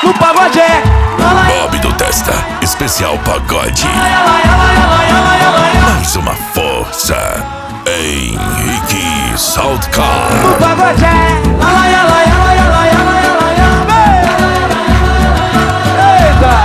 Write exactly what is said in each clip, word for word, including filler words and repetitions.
no pagode é Bob do Testa, especial pagode. Mais uma força. Henrique Saltcar. no pagode é eita,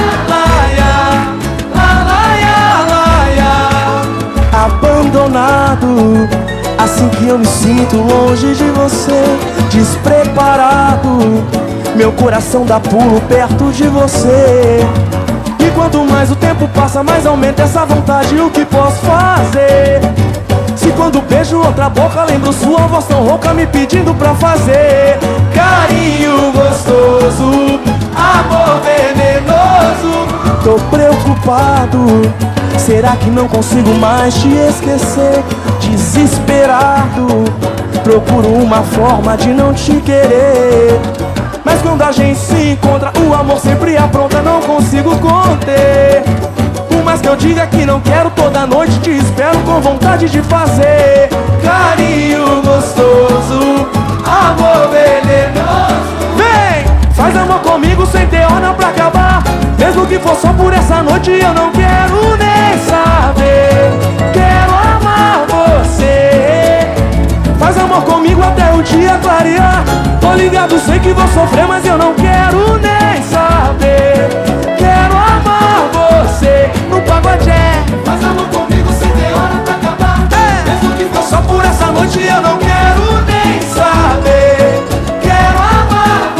abandonado, assim que eu me sinto longe de você, despreparado, meu coração dá pulo perto de você. E quanto mais o tempo passa, mais aumenta essa vontade. O que posso fazer? Se quando beijo outra boca, lembro sua voz tão rouca me pedindo pra fazer carinho gostoso, amor venenoso. Tô preocupado, será que não consigo mais te esquecer? Desesperado, procuro uma forma de não te querer. Mas quando a gente se encontra, o amor sempre apronta, não consigo conter. Por mais que eu diga que não quero, toda noite te espero com vontade de fazer carinho gostoso, amor venenoso. Vem, faz amor comigo sem ter hora pra acabar. Mesmo que for só por essa noite, eu não quero nem saber. Quero amar você. Faz amor comigo até o dia clarear. Tô ligado, sei que vou sofrer, mas eu não quero nem saber. Quero amar você no pagode. Faz amor comigo sem ter hora pra acabar. É. Mesmo que for Só por essa noite eu não quero nem saber. Quero amar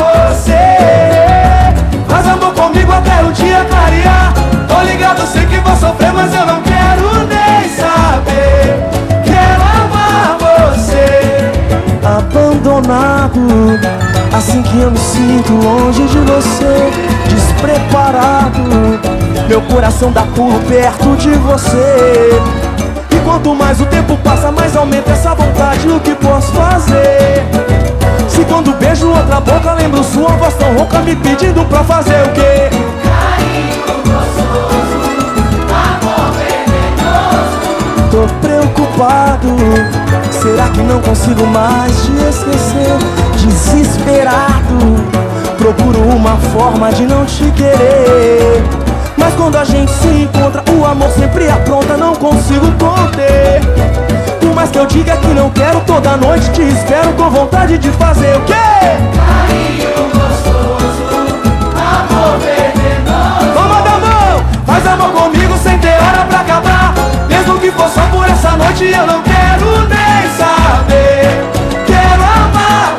você. Faz amor comigo até o dia clarear. Tô ligado, sei que vou sofrer, mas eu não quero nem saber. Quero amar você. Abandonado, assim que eu me sinto longe de você, despreparado, meu coração dá pulo perto de você. E quanto mais o tempo passa, mais aumenta essa vontade. O que posso fazer? Se quando beijo outra boca, lembro sua voz tão rouca me pedindo pra fazer o quê? carinho gostoso, amor venenoso. Tô preocupado, será que não consigo mais te esquecer? Desesperado, procuro uma forma de não te querer. Mas quando a gente se encontra, o amor sempre apronta, não consigo conter. Por mais que eu diga que não quero, toda noite te espero com vontade de fazer o quê? Carinho gostoso, amor venenoso. Vamos dar mão, faz amor comigo sem ter hora pra acabar. Mesmo que for só por essa noite, eu não quero nem saber. Quero amar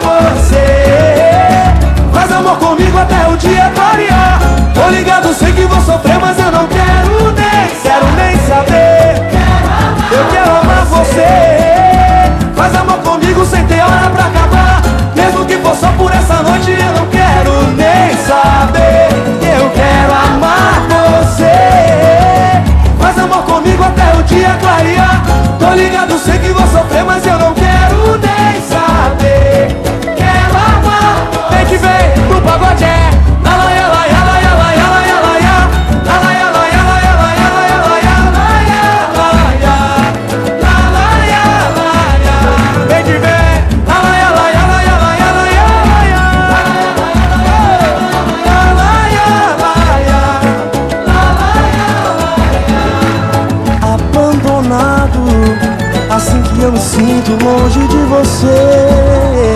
você. Faz amor comigo até o dia clarear. Tô ligado, sei que vou sofrer, mas eu não quero nem, quero nem saber. Eu quero amar você. Faz amor comigo sem ter hora pra acabar. Mesmo que for só por essa noite, eu não quero nem saber. Eu quero amar você. Faz amor comigo até o dia clarear. Tô ligado, sei que vou sofrer, mas eu não quero nem saber. Quero amar. Vem que vem no pagode é la la ya la ya la ya la ya la ya la ya. La la ya la ya la ya la ya la ya la ya la ya la ya la ya. Vem que vem la la ya la ya la ya la ya la ya la ya. La la ya la ya. Abandonado, assim que eu me sinto longe de você.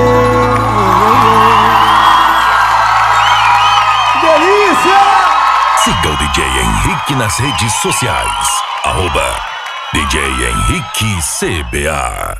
Delícia! Siga o D J Henrique nas redes sociais. Arroba D J Henrique C B A.